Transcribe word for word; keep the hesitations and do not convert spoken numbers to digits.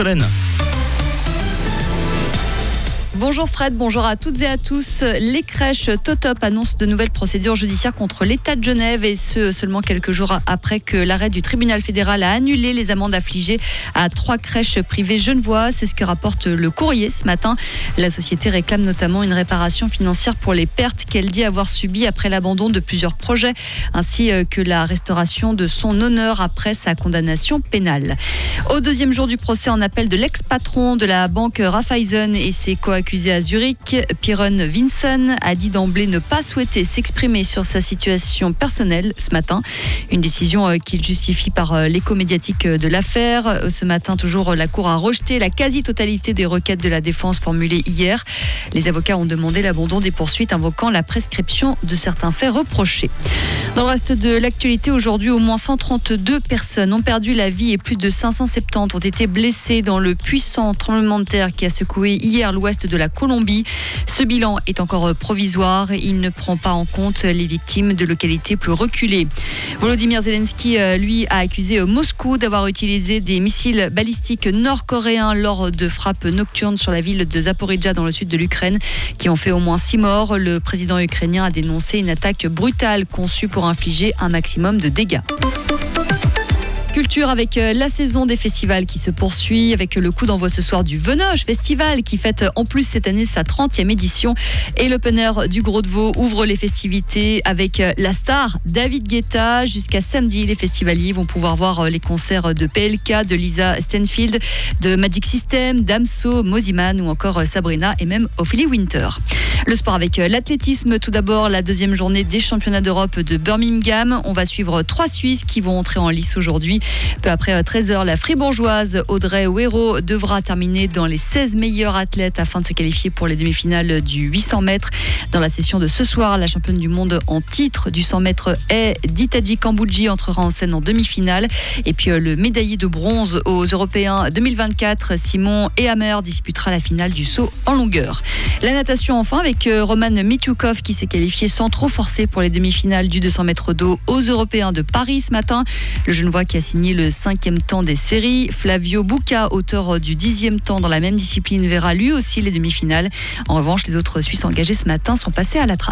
Solène. Bonjour Fred, bonjour à toutes et à tous. Les crèches Totop annoncent de nouvelles procédures judiciaires contre l'État de Genève et ce seulement quelques jours après que l'arrêt du tribunal fédéral a annulé les amendes affligées à trois crèches privées genevoises. C'est ce que rapporte le Courrier ce matin. La société réclame notamment une réparation financière pour les pertes qu'elle dit avoir subies après l'abandon de plusieurs projets ainsi que la restauration de son honneur après sa condamnation pénale. Au deuxième jour du procès en appel de l'ex-patron de la banque Raiffeisen et ses co-accusés à Zurich, Piron Vinson a dit d'emblée ne pas souhaiter s'exprimer sur sa situation personnelle ce matin. Une décision qu'il justifie par l'écho médiatique de l'affaire. Ce matin, toujours, la Cour a rejeté la quasi-totalité des requêtes de la défense formulées hier. Les avocats ont demandé l'abandon des poursuites invoquant la prescription de certains faits reprochés. Dans le reste de l'actualité, aujourd'hui, au moins cent trente-deux personnes ont perdu la vie et plus de cinq cent soixante-dix ont été blessées dans le puissant tremblement de terre qui a secoué hier l'ouest de la Colombie. Ce bilan est encore provisoire. Il ne prend pas en compte les victimes de localités plus reculées. Volodymyr Zelensky, lui, a accusé Moscou d'avoir utilisé des missiles balistiques nord-coréens lors de frappes nocturnes sur la ville de Zaporijjia dans le sud de l'Ukraine, qui ont fait au moins six morts. Le président ukrainien a dénoncé une attaque brutale conçue pour infliger un maximum de dégâts. Culture avec la saison des festivals qui se poursuit avec le coup d'envoi ce soir du Venoge Festival qui fête en plus cette année sa trentième édition et l'open air du Gros de Vaud ouvre les festivités avec la star David Guetta. Jusqu'à samedi, les festivaliers vont pouvoir voir les concerts de P L K, de Lisa Stanfield, de Magic System, Damso, Mosiman ou encore Sabrina et même Ophélie Winter. Le sport avec l'athlétisme, tout d'abord la deuxième journée des championnats d'Europe de Birmingham. On va suivre trois Suisses qui vont entrer en lice aujourd'hui. Peu après treize heures, la fribourgeoise Audrey Huero devra terminer dans les seize meilleurs athlètes afin de se qualifier pour les demi-finales du huit cents mètres. Dans la session de ce soir, la championne du monde en titre du cent mètres est Ditadji Kambodji entrera en scène en demi-finale. Et puis le médaillé de bronze aux Européens deux mille vingt-quatre, Simon Ehammer, disputera la finale du saut en longueur. La natation enfin avec Roman Mitroukov qui s'est qualifié sans trop forcer pour les demi-finales du deux cents mètres d'eau aux Européens de Paris ce matin. Le Genevois qui a signé le cinquième temps des séries. Flavio Bucca, auteur du dixième temps dans la même discipline, verra lui aussi les demi-finales. En revanche, les autres Suisses engagés ce matin sont passés à la trappe.